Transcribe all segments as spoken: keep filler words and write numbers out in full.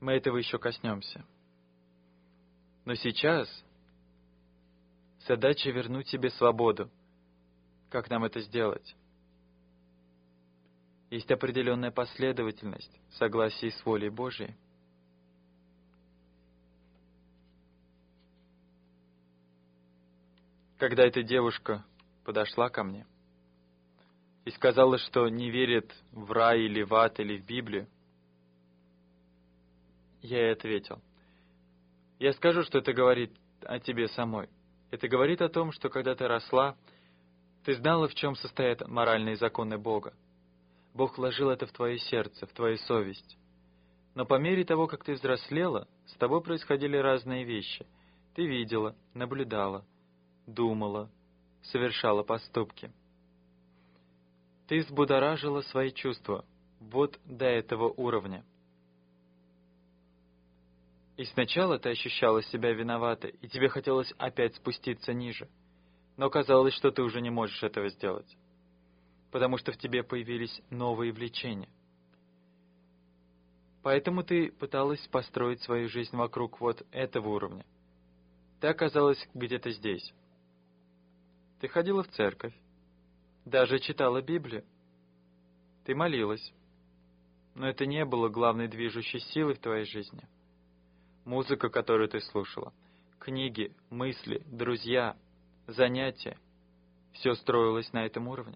Мы этого еще коснемся. Но сейчас задача вернуть тебе свободу. Как нам это сделать? Есть определенная последовательность в согласии с волей Божией. Когда эта девушка подошла ко мне и сказала, что не верит в рай или в ад или в Библию, я ей ответил. Я скажу, что это говорит о тебе самой. Это говорит о том, что когда ты росла, ты знала, в чем состоят моральные законы Бога. Бог вложил это в твое сердце, в твою совесть. Но по мере того, как ты взрослела, с тобой происходили разные вещи. Ты видела, наблюдала, думала, совершала поступки. Ты взбудоражила свои чувства вот до этого уровня. И сначала ты ощущала себя виноватой, и тебе хотелось опять спуститься ниже. Но казалось, что ты уже не можешь этого сделать, потому что в тебе появились новые влечения. Поэтому ты пыталась построить свою жизнь вокруг вот этого уровня. Ты оказалась где-то здесь. Ты ходила в церковь, даже читала Библию. Ты молилась, но это не было главной движущей силой в твоей жизни. Музыка, которую ты слушала, книги, мысли, друзья, занятия — все строилось на этом уровне.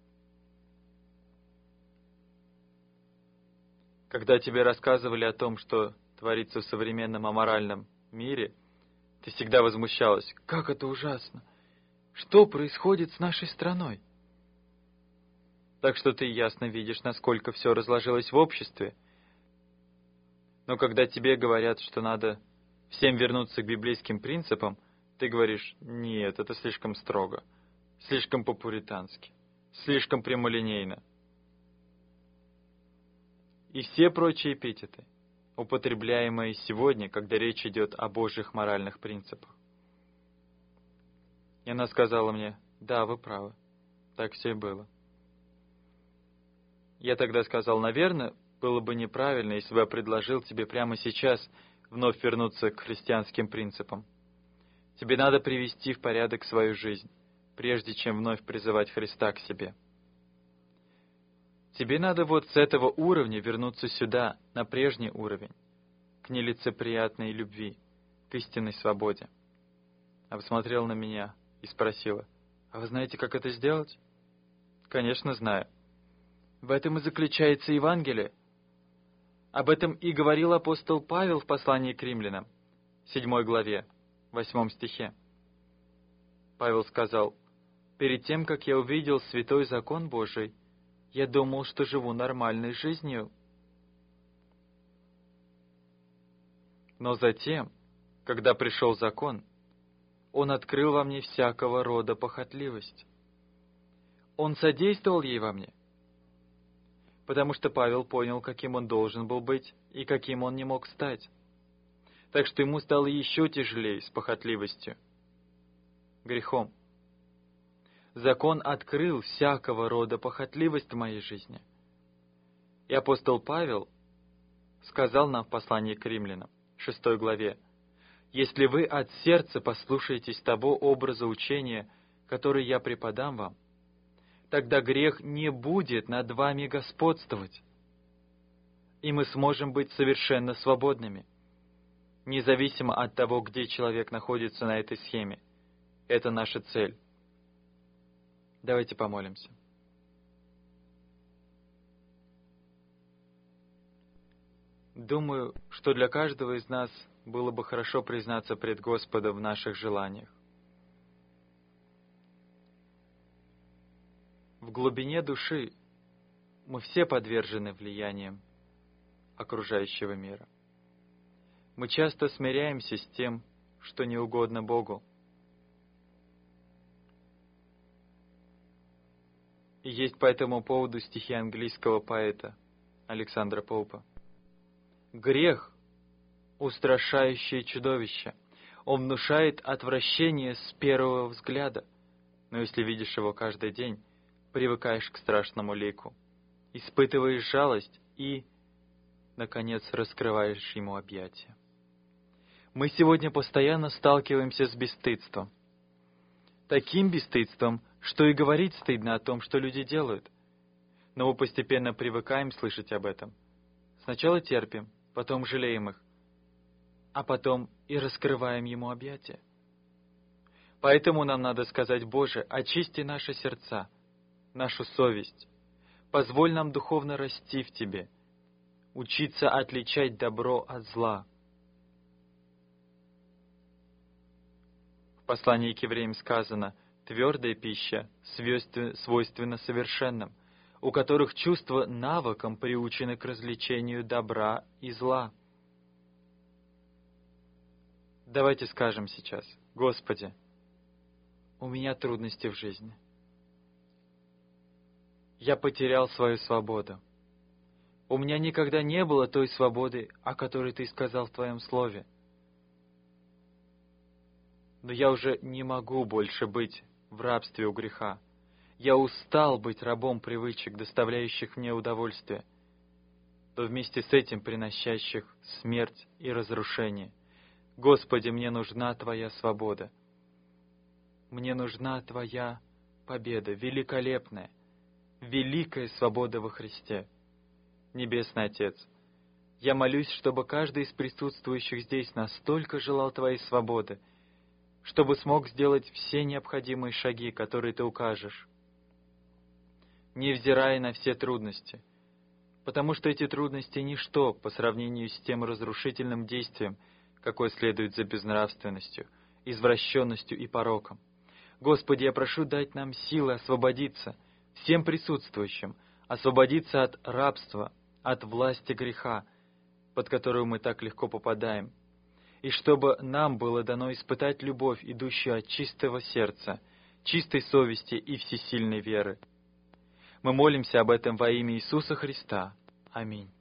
Когда тебе рассказывали о том, что творится в современном аморальном мире, ты всегда возмущалась. Как это ужасно! Что происходит с нашей страной? Так что ты ясно видишь, насколько все разложилось в обществе. Но когда тебе говорят, что надо всем вернуться к библейским принципам, ты говоришь, нет, это слишком строго, слишком по-пуритански, слишком прямолинейно. И все прочие эпитеты, употребляемые сегодня, когда речь идет о Божьих моральных принципах. И она сказала мне, да, вы правы, так все и было. Я тогда сказал, наверное, было бы неправильно, если бы я предложил тебе прямо сейчас вновь вернуться к христианским принципам. Тебе надо привести в порядок свою жизнь, прежде чем вновь призывать Христа к себе. Тебе надо вот с этого уровня вернуться сюда, на прежний уровень, к нелицеприятной любви, к истинной свободе. Она посмотрела на меня и спросила, а вы знаете, как это сделать? Конечно, знаю. В этом и заключается Евангелие. Об этом и говорил апостол Павел в послании к римлянам, седьмой главе, восьмом стихе. Павел сказал, «Перед тем, как я увидел святой закон Божий, я думал, что живу нормальной жизнью. Но затем, когда пришел закон, он открыл во мне всякого рода похотливость. Он содействовал ей во мне, потому что Павел понял, каким он должен был быть и каким он не мог стать. Так что ему стало еще тяжелее с похотливостью, грехом. Закон открыл всякого рода похотливость в моей жизни. И апостол Павел сказал нам в послании к римлянам, шестой главе, «Если вы от сердца послушаетесь того образа учения, который я преподам вам, тогда грех не будет над вами господствовать, и мы сможем быть совершенно свободными, независимо от того, где человек находится на этой схеме. Это наша цель». Давайте помолимся. Думаю, что для каждого из нас было бы хорошо признаться пред Господом в наших желаниях. В глубине души мы все подвержены влияниям окружающего мира. Мы часто смиряемся с тем, что не угодно Богу. И есть по этому поводу стихи английского поэта Александра Поупа. «Грех — устрашающее чудовище. Он внушает отвращение с первого взгляда, но если видишь его каждый день, привыкаешь к страшному лику, испытываешь жалость и наконец, раскрываешь ему объятия. Мы сегодня постоянно сталкиваемся с бесстыдством. Таким бесстыдством, что и говорить стыдно о том, что люди делают. Но мы постепенно привыкаем слышать об этом. Сначала терпим, потом жалеем их, а потом и раскрываем ему объятия. Поэтому нам надо сказать: Боже, очисти наши сердца, нашу совесть. Позволь нам духовно расти в Тебе, учиться отличать добро от зла. В послании к евреям сказано: твердая пища свойственна совершенным, у которых чувства навыком приучены к развлечению добра и зла. Давайте скажем сейчас: Господи, у меня трудности в жизни. Я потерял свою свободу. У меня никогда не было той свободы, о которой Ты сказал в Твоем Слове. Но я уже не могу больше быть в рабстве у греха. Я устал быть рабом привычек, доставляющих мне удовольствие, но вместе с этим приносящих смерть и разрушение. Господи, мне нужна Твоя свобода. Мне нужна Твоя победа, великолепная, великая свобода во Христе. Небесный Отец, я молюсь, чтобы каждый из присутствующих здесь настолько желал Твоей свободы, чтобы смог сделать все необходимые шаги, которые Ты укажешь, невзирая на все трудности, потому что эти трудности — ничто по сравнению с тем разрушительным действием, какое следует за безнравственностью, извращенностью и пороком. Господи, я прошу дать нам силы освободиться, всем присутствующим, освободиться от рабства, от власти греха, под которую мы так легко попадаем, и чтобы нам было дано испытать любовь, идущую от чистого сердца, чистой совести и всесильной веры. Мы молимся об этом во имя Иисуса Христа. Аминь.